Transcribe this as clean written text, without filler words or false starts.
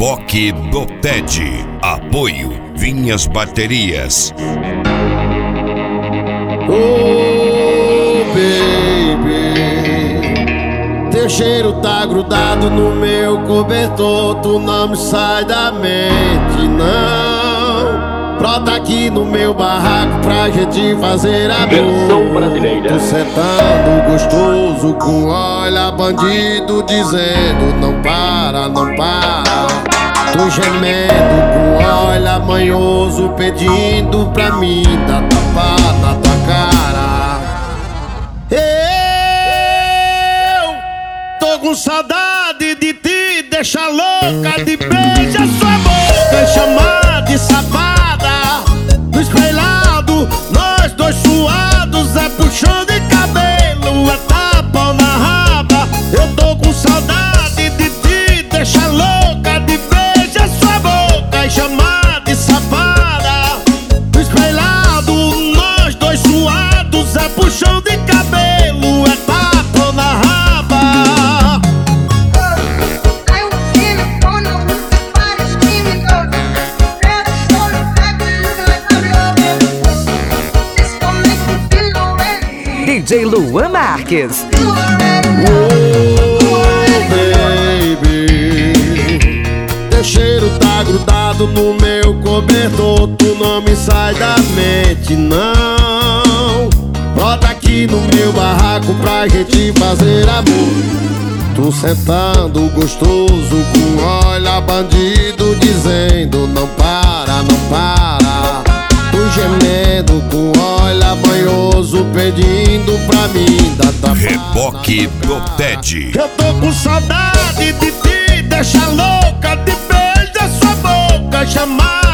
Reboque do TED. Apoio Vinhas Baterias. Oh, baby, teu cheiro tá grudado no meu cobertor. Tu não me sai da mente, não. Brota aqui no meu barraco pra gente fazer amor. Versão brasileira. Tu sentando gostoso com olha bandido dizendo não para, não para. Tu gemendo com olha manhoso pedindo pra mim dar tapa na tua cara. Eu tô com saudade de te deixar louca, de beijar sua boca e chamar de safada. No espelhado, nós dois suados, é puxão de cabelo, é tapa na raba. Eu tô com saudade de te deixar louca, de beijar sua boca e chamar de safada. No espelhado, nós dois suados, é puxão de cabelo, é tapa na raba. DJ Luan Marques. Oh, baby, teu cheiro tá grudado no meu cobertor. Tu não me sai da mente, não. Brota aqui no meu barraco pra gente fazer amor. Tu sentando gostoso com olha bandido dizendo não para, não para. Tu gemendo com olha banhoso pedindo pra mim dar tapa. Reboque do TED. Eu tô com saudade de te deixar louca, de beijar sua boca, chamar